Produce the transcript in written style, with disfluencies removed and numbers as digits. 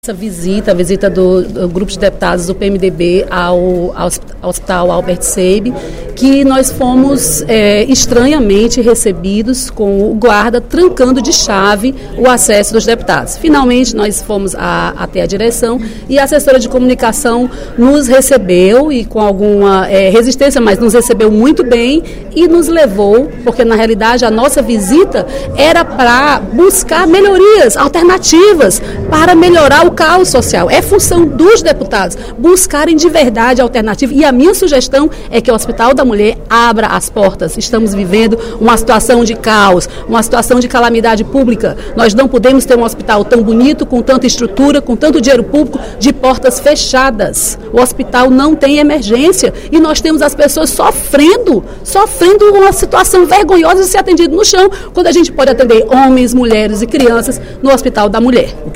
Essa visita, a visita do grupo de deputados do PMDB ao Hospital Albert Sabin, que nós fomos estranhamente recebidos com o guarda trancando de chave o acesso dos deputados. Finalmente nós fomos até a direção e a assessora de comunicação nos recebeu e com alguma resistência, mas nos recebeu muito bem e nos levou, porque na realidade a nossa visita era para buscar melhorias, alternativas para melhorar o caos social. É função dos deputados buscarem de verdade a alternativa e a minha sugestão é que o Hospital da Mulher abra as portas. Estamos vivendo uma situação de caos, uma situação de calamidade pública. Nós não podemos ter um hospital tão bonito, com tanta estrutura, com tanto dinheiro público, de portas fechadas. O hospital não tem emergência e nós temos as pessoas sofrendo uma situação vergonhosa de ser atendido no chão, quando a gente pode atender homens, mulheres e crianças no Hospital da Mulher.